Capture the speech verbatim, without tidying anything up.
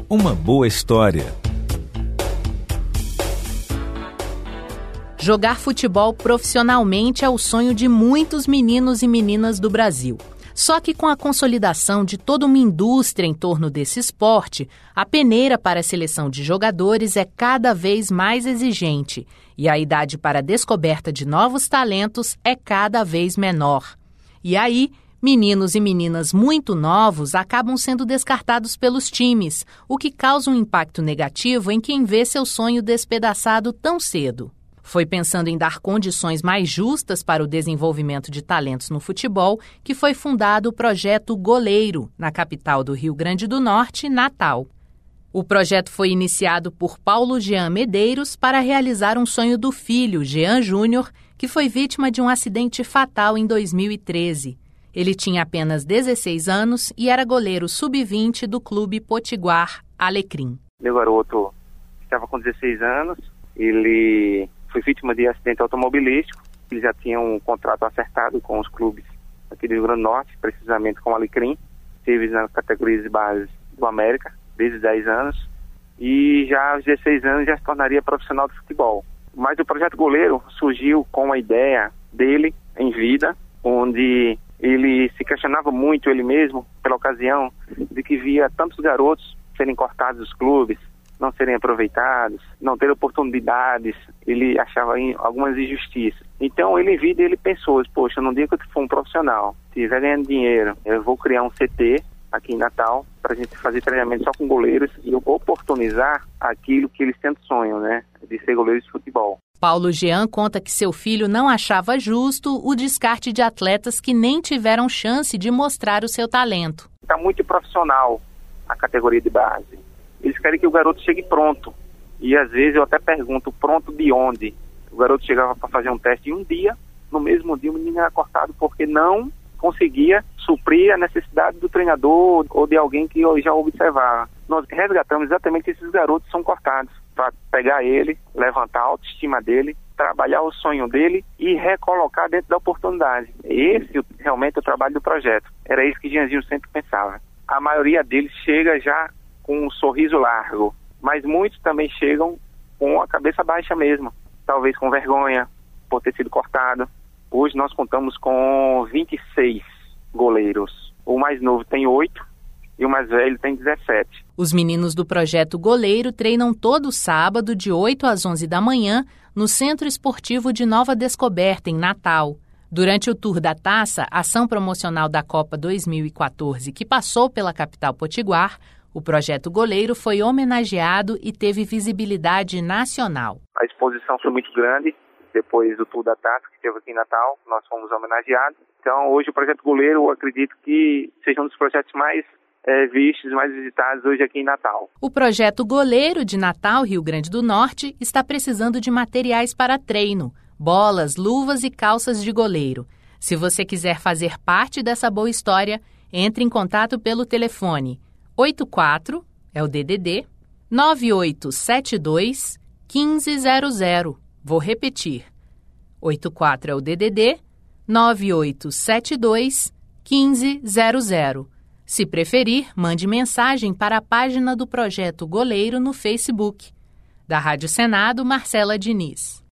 Uma boa história. Jogar futebol profissionalmente é o sonho de muitos meninos e meninas do Brasil. Só que com a consolidação de toda uma indústria em torno desse esporte, a peneira para a seleção de jogadores é cada vez mais exigente e a idade para a descoberta de novos talentos é cada vez menor. E aí, meninos e meninas muito novos acabam sendo descartados pelos times, o que causa um impacto negativo em quem vê seu sonho despedaçado tão cedo. Foi pensando em dar condições mais justas para o desenvolvimento de talentos no futebol que foi fundado o Projeto Goleiro, na capital do Rio Grande do Norte, Natal. O projeto foi iniciado por Paulo Jean Medeiros para realizar um sonho do filho, Jean Júnior, que foi vítima de um acidente fatal em dois mil e treze. Ele tinha apenas dezesseis anos e era goleiro sub vinte do Clube Potiguar Alecrim. Meu garoto estava com dezesseis anos, ele foi vítima de acidente automobilístico. Ele já tinha um contrato acertado com os clubes aqui do Rio Grande do Norte, precisamente com o Alecrim. Esteve nas categorias de base do América desde dez anos e já aos dezesseis anos já se tornaria profissional de futebol. Mas o Projeto Goleiro surgiu com a ideia dele em vida, onde ele se questionava muito ele mesmo pela ocasião de que via tantos garotos serem cortados dos clubes, não serem aproveitados, não ter oportunidades. Ele achava algumas injustiças. Então ele em vida ele pensou, poxa, no dia que eu for um profissional, estiver ganhando dinheiro, eu vou criar um C T aqui em Natal para a gente fazer treinamento só com goleiros e eu vou oportunizar aquilo que eles tanto sonham, né, de ser goleiros de futebol. Paulo Jean conta que seu filho não achava justo o descarte de atletas que nem tiveram chance de mostrar o seu talento. Está muito profissional a categoria de base. Eles querem que o garoto chegue pronto. E às vezes eu até pergunto, pronto de onde? O garoto chegava para fazer um teste em um dia, no mesmo dia o menino era cortado porque não conseguia suprir a necessidade do treinador ou de alguém que já observava. Nós resgatamos exatamente esses garotos que são cortados, para pegar ele, levantar a autoestima dele, trabalhar o sonho dele e recolocar dentro da oportunidade. Esse realmente é o trabalho do projeto. Era isso que Jeanzinho sempre pensava. A maioria deles chega já com um sorriso largo, mas muitos também chegam com a cabeça baixa mesmo, talvez com vergonha por ter sido cortado. Hoje nós contamos com vinte e seis goleiros. O mais novo tem oito e o mais velho tem dezessete. Os meninos do Projeto Goleiro treinam todo sábado de oito às onze da manhã no Centro Esportivo de Nova Descoberta, em Natal. Durante o Tour da Taça, ação promocional da Copa dois mil e quatorze, que passou pela capital potiguar, o Projeto Goleiro foi homenageado e teve visibilidade nacional. A exposição foi muito grande. Depois do Tour da Taça, que teve aqui em Natal, nós fomos homenageados. Então, hoje o Projeto Goleiro, eu acredito que seja um dos projetos mais é, vistos, mais visitados hoje aqui em Natal. O Projeto Goleiro de Natal, Rio Grande do Norte, está precisando de materiais para treino, bolas, luvas e calças de goleiro. Se você quiser fazer parte dessa boa história, entre em contato pelo telefone oito quatro, é o D D D, nove oito sete dois, um cinco zero zero. Vou repetir. oito quatro é o D D D, nove oito sete dois, um cinco zero zero. Se preferir, mande mensagem para a página do Projeto Goleiro no Facebook. Da Rádio Senado, Marcela Diniz.